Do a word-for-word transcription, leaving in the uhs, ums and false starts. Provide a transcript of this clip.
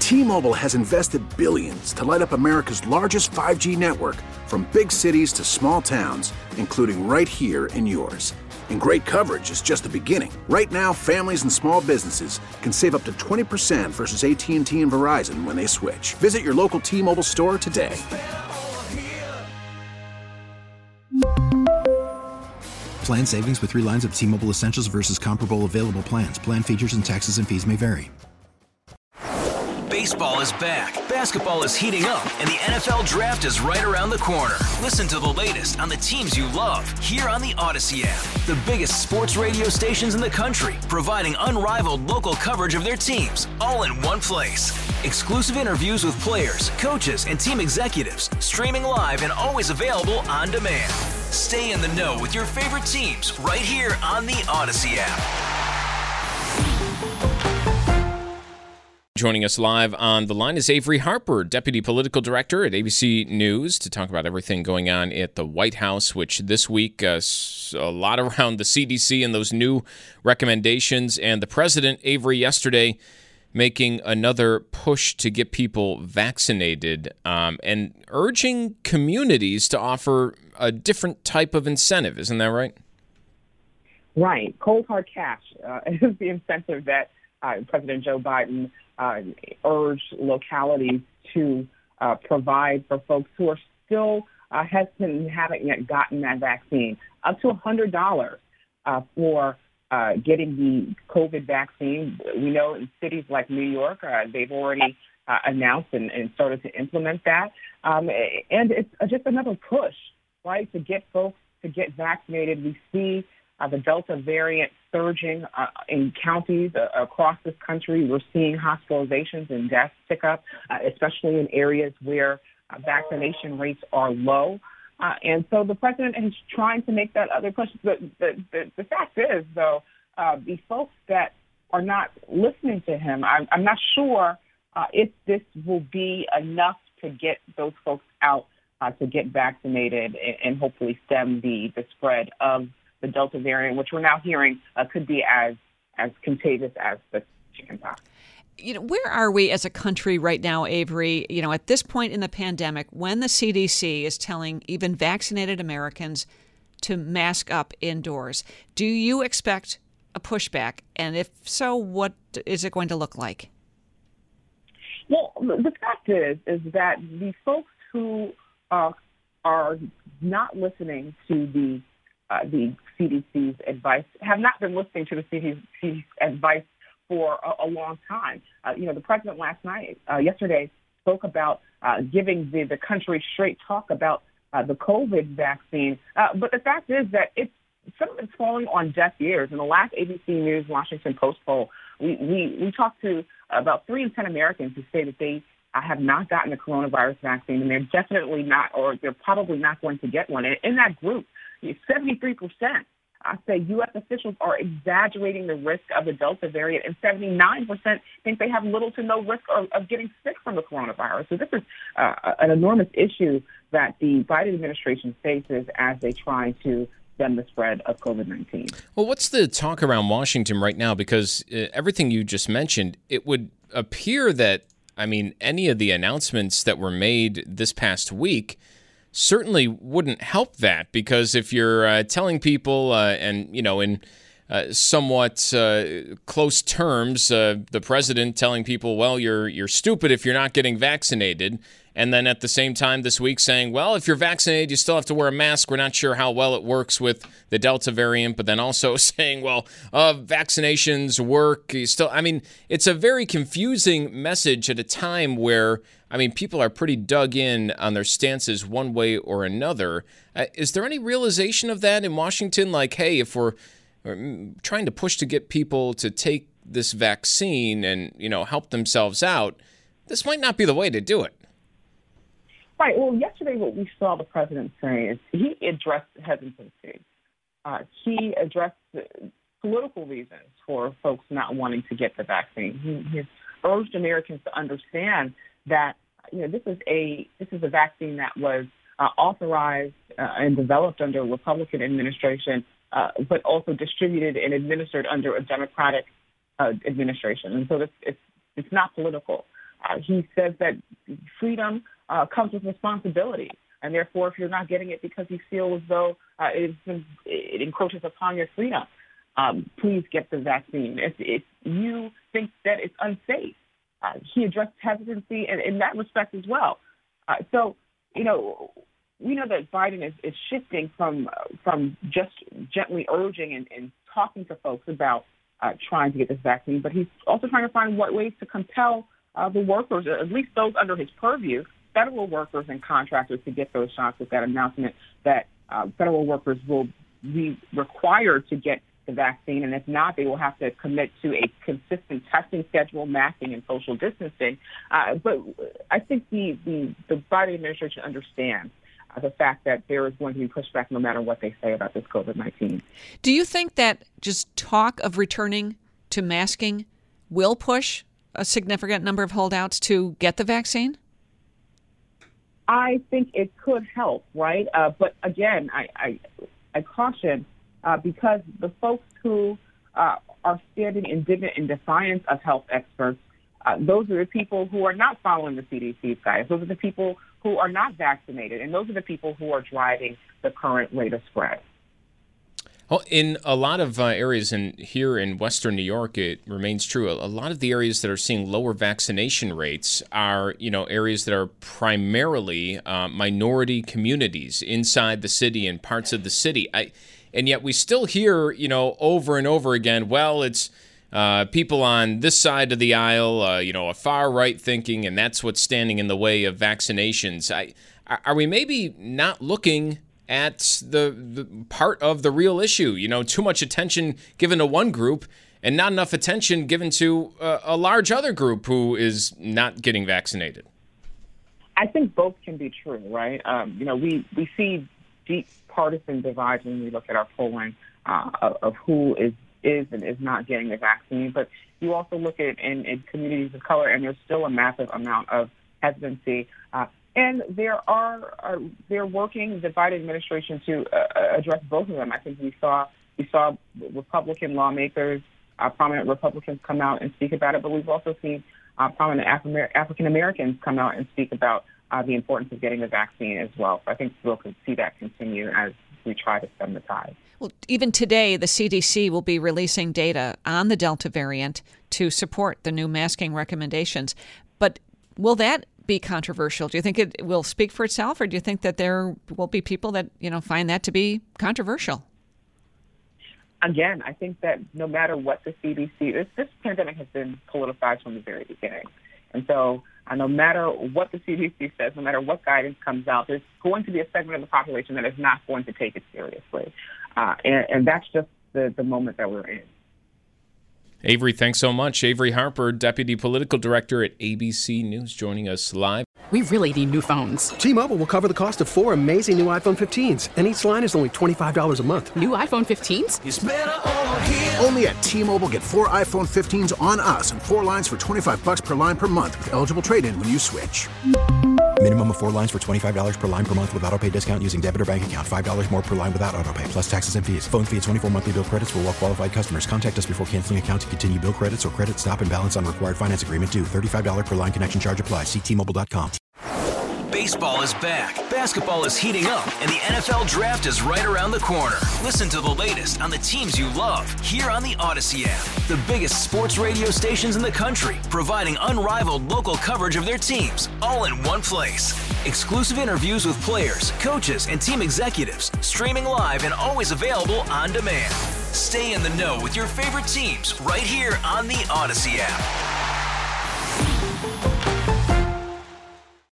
T-Mobile has invested billions to light up America's largest five G network, from big cities to small towns, including right here in yours. And great coverage is just the beginning. Right now, families and small businesses can save up to twenty percent versus A T and T and Verizon when they switch. Visit your local T-Mobile store today. Plan savings with three lines of T-Mobile Essentials versus comparable available plans. Plan features and taxes and fees may vary. Baseball is back, basketball is heating up, and the N F L Draft is right around the corner. Listen to the latest on the teams you love here on the Odyssey app. The biggest sports radio stations in the country, providing unrivaled local coverage of their teams, all in one place. Exclusive interviews with players, coaches, and team executives, streaming live and always available on demand. Stay in the know with your favorite teams right here on the Odyssey app. Joining us live on the line is Avery Harper, Deputy Political Director at A B C News, to talk about everything going on at the White House, which this week, uh, a lot around the C D C and those new recommendations. And the president, Avery, yesterday making another push to get people vaccinated um, and urging communities to offer a different type of incentive. Isn't that right? Right. Cold hard cash uh, is the incentive that uh, President Joe Biden Uh, urge localities to uh, provide for folks who are still uh, hesitant and haven't yet gotten that vaccine, up to one hundred dollars uh, for uh, getting the COVID vaccine. We know in cities like New York, uh, they've already uh, announced and, and started to implement that. Um, and it's just another push, right, to get folks to get vaccinated. We see Uh, the Delta variant surging uh, in counties uh, across this country. We're seeing hospitalizations and deaths pick up, uh, especially in areas where uh, vaccination rates are low. Uh, and so the president is trying to make that other push. The, the, the, the fact is, though, uh, the folks that are not listening to him, I'm, I'm not sure uh, if this will be enough to get those folks out uh, to get vaccinated and, and hopefully stem the, the spread of the Delta variant, which we're now hearing uh, could be as as contagious as the chickenpox. You know, where are we as a country right now, Avery? You know, at this point in the pandemic, when the C D C is telling even vaccinated Americans to mask up indoors, do you expect a pushback? And if so, what is it going to look like? Well, the fact is, is that the folks who uh, are not listening to the Uh, the C D C's advice have not been listening to the C D C's advice for a, a long time. Uh, you know, the president last night, uh, yesterday, spoke about uh, giving the, the country straight talk about uh, the COVID vaccine. Uh, but the fact is that it's some of it's falling on deaf ears. In the last A B C News Washington Post poll, we, we, we talked to about three in ten Americans who say that they uh, have not gotten the coronavirus vaccine, and they're definitely not, or they're probably not going to get one. And in that group, seventy-three percent I say U S officials are exaggerating the risk of the Delta variant, and seventy-nine percent think they have little to no risk of, of getting sick from the coronavirus. So this is uh, an enormous issue that the Biden administration faces as they try to stem the spread of COVID nineteen. Well, what's the talk around Washington right now? Because uh, everything you just mentioned, it would appear that, I mean, any of the announcements that were made this past week certainly wouldn't help that, because if you're uh, telling people uh, and, you know, in uh, somewhat uh, close terms, uh, the president telling people, well, you're you're stupid if you're not getting vaccinated, and then at the same time this week saying, well, if you're vaccinated, you still have to wear a mask. We're not sure how well it works with the Delta variant, but then also saying, well, uh, vaccinations work. You still, I mean, it's a very confusing message at a time where, I mean, people are pretty dug in on their stances one way or another. Uh, is there any realization of that in Washington? Like, hey, if we're, we're trying to push to get people to take this vaccine and, you know, help themselves out, this might not be the way to do it. Right. Well, yesterday what we saw the president say is he addressed hesitancy. Uh, he addressed political reasons for folks not wanting to get the vaccine. He, he urged Americans to understand that, you know, this is a this is a vaccine that was uh, authorized uh, and developed under a Republican administration, uh, but also distributed and administered under a Democratic uh, administration. And so it's it's, it's not political. Uh, he says that freedom uh, comes with responsibility, and therefore, if you're not getting it because you feel as though uh, it, it encroaches upon your freedom, um, please get the vaccine. If, if you think that it's unsafe, uh, he addressed hesitancy in, in that respect as well. Uh, so, you know, we know that Biden is, is shifting from from just gently urging and, and talking to folks about uh, trying to get this vaccine, but he's also trying to find what ways to compel uh, the workers, at least those under his purview, federal workers and contractors, to get those shots, with that announcement that uh, federal workers will be required to get the vaccine, and if not, they will have to commit to a consistent testing schedule, masking, and social distancing. Uh, but I think the, the, the Biden administration understands uh, the fact that there is going to be pushback no matter what they say about this COVID nineteen. Do you think that just talk of returning to masking will push a significant number of holdouts to get the vaccine? I think it could help, right? Uh, but again, I, I, I caution uh, because the folks who uh, are standing indignant in defiance of health experts, uh, those are the people who are not following the C D C's guidance. Those are the people who are not vaccinated, and those are the people who are driving the current rate of spread. Well, in a lot of uh, areas in here in Western New York, it remains true. A, a lot of the areas that are seeing lower vaccination rates are, you know, areas that are primarily uh, minority communities inside the city and parts of the city. I, and yet we still hear, you know, over and over again, well, it's uh, people on this side of the aisle, uh, you know, a far right thinking, and that's what's standing in the way of vaccinations. I, are we maybe not looking at the, the part of the real issue? You know, too much attention given to one group and not enough attention given to a, a large other group who is not getting vaccinated. I think both can be true, right? Um, you know, we, we see deep partisan divides when we look at our polling uh, of, of who is, is and is not getting the vaccine. But you also look at it in, in communities of color, and there's still a massive amount of hesitancy. Uh, And there are, are they're working, the Biden administration, to uh, address both of them. I think we saw we saw Republican lawmakers, uh, prominent Republicans come out and speak about it, but we've also seen uh, prominent Af- African Americans come out and speak about uh, the importance of getting the vaccine as well. So I think we'll see that continue as we try to stem the tide. Well, even today, the C D C will be releasing data on the Delta variant to support the new masking recommendations. But will that be controversial? Do you think it will speak for itself, or do you think that there will be people that, you know, find that to be controversial? Again, I think that no matter what the C D C, this, this pandemic has been politicized from the very beginning. And so uh, no matter what the C D C says, no matter what guidance comes out, there's going to be a segment of the population that is not going to take it seriously. Uh, and, and that's just the, the moment that we're in. Avery, thanks so much. Avery Harper, Deputy Political Director at A B C News, joining us live. We really need new phones. T-Mobile will cover the cost of four amazing new iPhone fifteens, and each line is only twenty-five dollars a month. New iPhone fifteens? It's better over here. Only at T-Mobile, get four iPhone fifteens on us and four lines for twenty-five dollars per line per month with eligible trade-in when you switch. Minimum of four lines for twenty-five dollars per line per month with autopay discount using debit or bank account. five dollars more per line without autopay, plus taxes and fees. Phone fee at twenty-four monthly bill credits for well-qualified customers. Contact us before canceling account to continue bill credits or credit stop and balance on required finance agreement due. thirty-five dollars per line connection charge applies. See T Mobile dot com. Baseball is back, basketball is heating up, and the N F L Draft is right around the corner. Listen to the latest on the teams you love here on the Odyssey app. The biggest sports radio stations in the country, providing unrivaled local coverage of their teams, all in one place. Exclusive interviews with players, coaches, and team executives, streaming live and always available on demand. Stay in the know with your favorite teams right here on the Odyssey app.